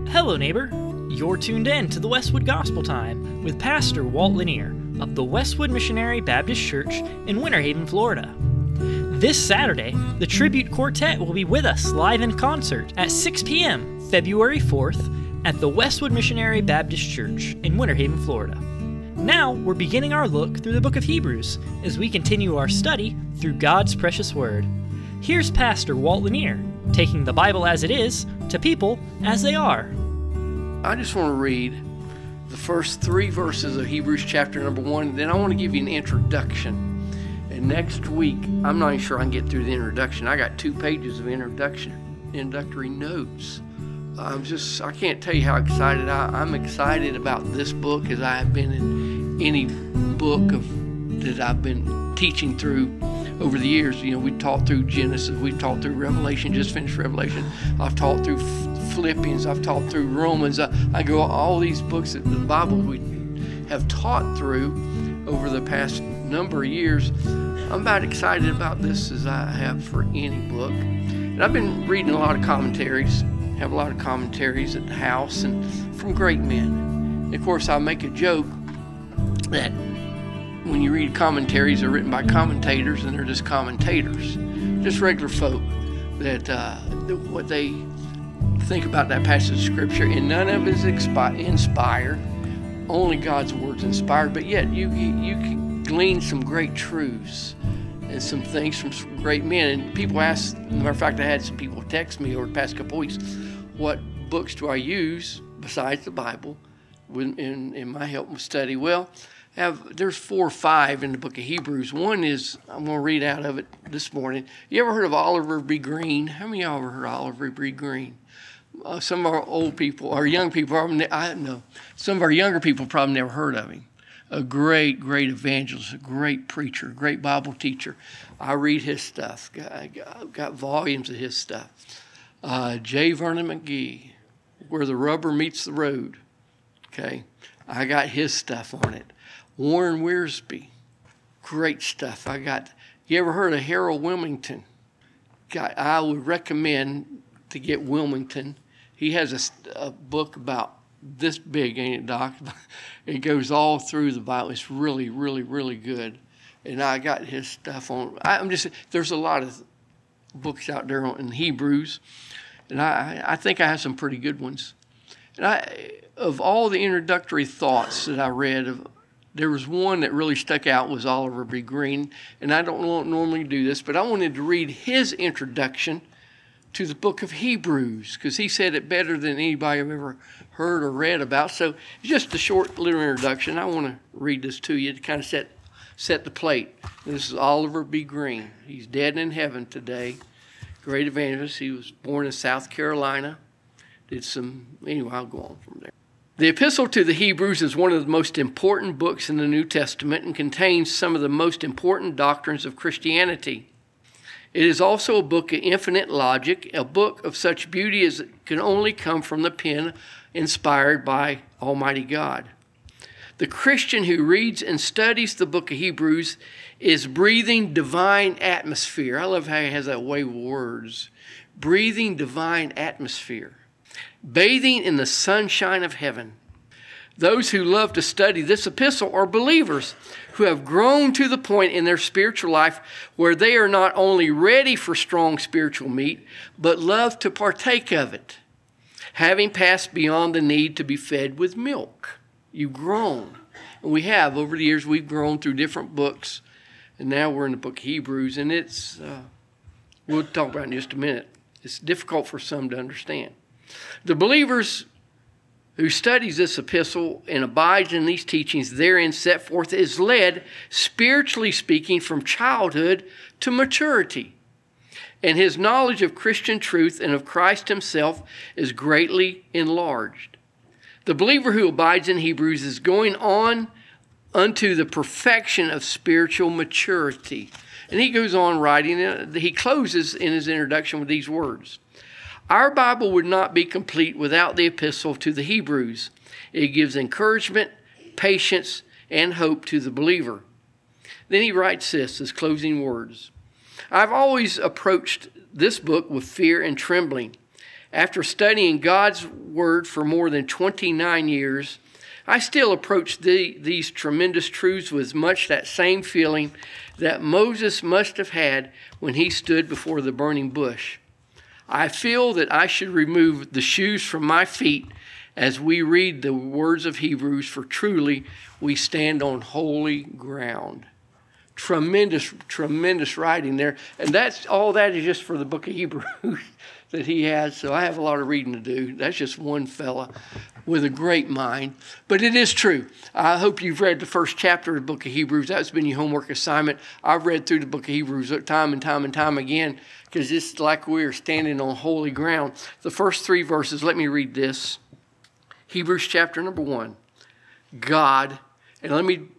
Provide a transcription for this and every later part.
Hello, neighbor. You're tuned in to the Westwood Gospel Time with Pastor Walt Lanier of the Westwood Missionary Baptist Church in Winter Haven, Florida. This Saturday, the Tribute Quartet will be with us live in concert at 6 p.m. February 4th at the Westwood Missionary Baptist Church in Winter Haven, Florida. Now, we're beginning our look through the book of Hebrews as we continue our study through God's precious Word. Here's Pastor Walt Lanier, taking the Bible as it is to people as they are. I just want to read the first 3 verses of Hebrews chapter number 1, then I want to give you an introduction. And next week, I'm not even sure I can get through the introduction. I got 2 pages of introductory notes. I can't tell you how excited I'm excited about this book as I have been in any book that I've been teaching through over the years. You know, we taught through Genesis, we taught through Revelation, just finished Revelation. I've taught through Philippians, I've taught through Romans. I go all these books that the Bible we have taught through over the past number of years. I'm about excited about this as I have for any book. And I've been reading a lot of commentaries, have a lot of commentaries at the house and from great men. And of course, I make a joke that when you read commentaries, they're written by commentators and they're just commentators, just regular folk that what they think about that passage of Scripture, and none of it is inspired. Only God's Word's inspired, but yet you can glean some great truths and some things from some great men. And people ask, as a matter of fact, I had some people text me over the past couple weeks, what books do I use besides the Bible in my help with study? Well, there's 4 or 5 in the book of Hebrews. One is, I'm going to read out of it this morning. You ever heard of Oliver B. Green? How many of y'all ever heard of Oliver B. Green? Some of our old people, our young people, I don't know. Some of our younger people probably never heard of him. A great, great evangelist, a great preacher, great Bible teacher. I read his stuff. I got volumes of his stuff. J. Vernon McGee, Where the Rubber Meets the Road. Okay, I got his stuff on it. Warren Wiersbe, great stuff. You ever heard of Harold Wilmington? I would recommend to get Wilmington. He has a book about this big, ain't it, Doc? It goes all through the Bible. It's really, really, really good. And I got his stuff on. There's a lot of books out there in Hebrews, and I think I have some pretty good ones. And of all the introductory thoughts that I read, there was one that really stuck out was Oliver B. Green. And I don't normally do this, but I wanted to read his introduction to the book of Hebrews, because he said it better than anybody I've ever heard or read about. So it's just a short little introduction. I want to read this to you to kind of set the plate. This is Oliver B. Green. He's dead in heaven today. Great evangelist. He was born in South Carolina. Anyway, I'll go on from there. The Epistle to the Hebrews is one of the most important books in the New Testament and contains some of the most important doctrines of Christianity. It is also a book of infinite logic, a book of such beauty as it can only come from the pen inspired by Almighty God. The Christian who reads and studies the book of Hebrews is breathing divine atmosphere. I love how he has that way of words. Breathing divine atmosphere. Bathing in the sunshine of heaven. Those who love to study this epistle are believers who have grown to the point in their spiritual life where they are not only ready for strong spiritual meat, but love to partake of it, having passed beyond the need to be fed with milk. You've grown. And we have. Over the years, we've grown through different books, and now we're in the book of Hebrews, and we'll talk about it in just a minute. It's difficult for some to understand. The believers who studies this epistle and abides in these teachings therein set forth is led, spiritually speaking, from childhood to maturity. And his knowledge of Christian truth and of Christ himself is greatly enlarged. The believer who abides in Hebrews is going on unto the perfection of spiritual maturity. And he goes on writing, he closes in his introduction with these words. Our Bible would not be complete without the epistle to the Hebrews. It gives encouragement, patience, and hope to the believer. Then he writes this, his closing words. I've always approached this book with fear and trembling. After studying God's Word for more than 29 years, I still approach these tremendous truths with much that same feeling that Moses must have had when he stood before the burning bush. I feel that I should remove the shoes from my feet as we read the words of Hebrews, for truly we stand on holy ground. Tremendous, tremendous writing there. And all that is just for the book of Hebrews that he has. So I have a lot of reading to do. That's just one fella with a great mind. But it is true. I hope you've read the first chapter of the book of Hebrews. That's been your homework assignment. I've read through the book of Hebrews time and time and time again, because it's like we're standing on holy ground. The first 3 verses, let me read this. Hebrews chapter number 1. God, and let me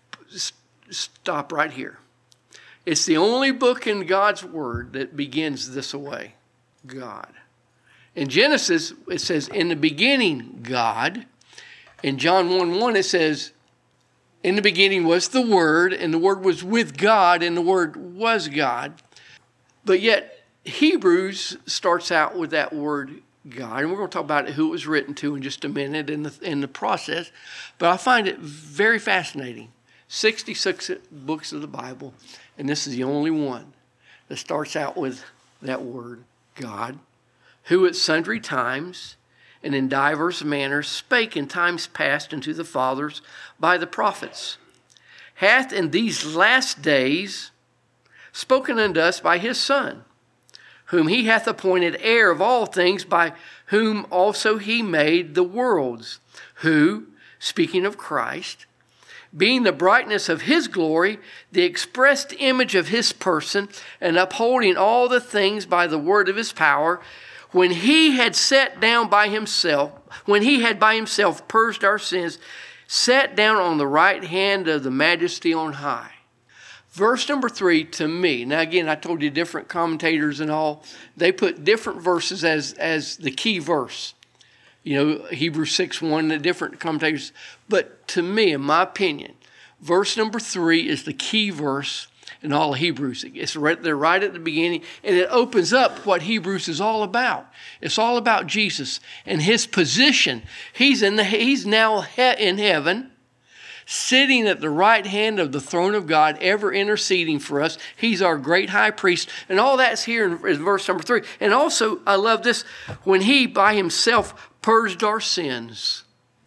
stop right here. It's the only book in God's Word that begins this way. God. In Genesis, it says, in the beginning, God. In John 1:1, it says, in the beginning was the Word, and the Word was with God, and the Word was God. But yet, Hebrews starts out with that word God, and we're going to talk about who it was written to in just a minute in the process. But I find it very fascinating. 66 books of the Bible, and this is the only one that starts out with that word God, who at sundry times and in divers manners spake in times past unto the fathers by the prophets, hath in these last days spoken unto us by his Son, whom he hath appointed heir of all things, by whom also he made the worlds, who, speaking of Christ, being the brightness of his glory, the expressed image of his person, and upholding all the things by the word of his power, when he had sat down by himself, when he had by himself purged our sins, sat down on the right hand of the majesty on high. Verse number 3, to me, now again, I told you different commentators and all, they put different verses as the key verse. You know, Hebrews 6:1, the different commentators. But to me, in my opinion, verse number 3 is the key verse in all of Hebrews. It's right there, right at the beginning, and it opens up what Hebrews is all about. It's all about Jesus and his position. He's now in heaven, sitting at the right hand of the throne of God, ever interceding for us. He's our great high priest. And all that's here in verse number 3. And also, I love this, when he by himself purged our sins.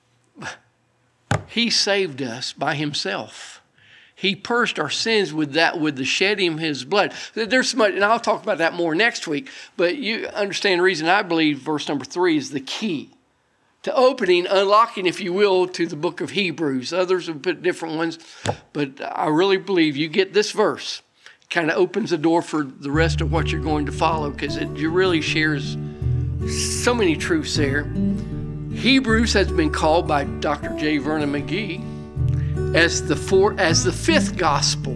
He saved us by himself. He purged our sins with the shedding of his blood. There's so much, and I'll talk about that more next week, but you understand the reason I believe verse number 3 is the key to opening, unlocking, if you will, to the book of Hebrews. Others have put different ones, but I really believe you get this verse, kind of opens the door for the rest of what you're going to follow, because it really shares so many truths there. Hebrews has been called by Dr. J. Vernon McGee as the fifth gospel.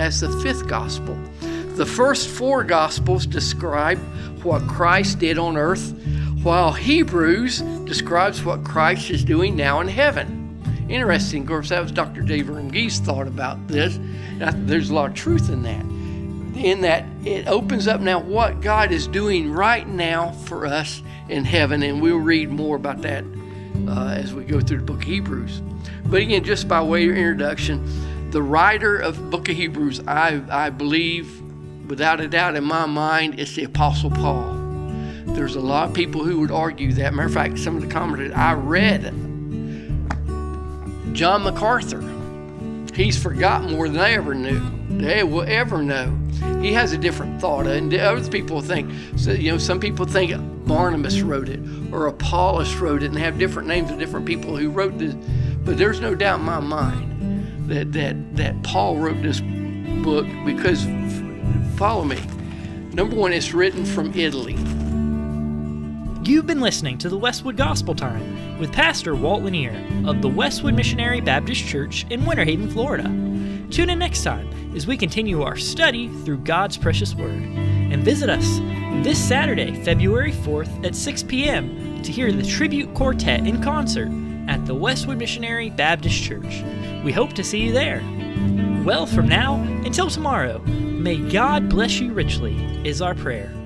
The first 4 gospels describe what Christ did on earth, while Hebrews describes what Christ is doing now in heaven. Interesting, of course, that was Dr. J. Vernon McGee's thought about this. There's a lot of truth in that. In that it opens up now what God is doing right now for us in heaven, and we'll read more about that as we go through the book of Hebrews. But again, just by way of introduction, the writer of the book of Hebrews, I believe, without a doubt in my mind, it's the Apostle Paul. There's a lot of people who would argue that. Matter of fact, some of the commentators, I read John MacArthur. He's forgotten more than I ever knew. They will ever know. He has a different thought, and other people think. So, some people think Barnabas wrote it or Apollos wrote it, and they have different names of different people who wrote this. But there's no doubt in my mind that Paul wrote this book because, follow me. Number 1, it's written from Italy. You've been listening to the Westwood Gospel Time with Pastor Walt Lanier of the Westwood Missionary Baptist Church in Winter Haven, Florida. Tune in next time as we continue our study through God's precious Word. And visit us this Saturday, February 4th at 6 p.m. to hear the Tribute Quartet in concert at the Westwood Missionary Baptist Church. We hope to see you there. Well, from now until tomorrow, may God bless you richly is our prayer.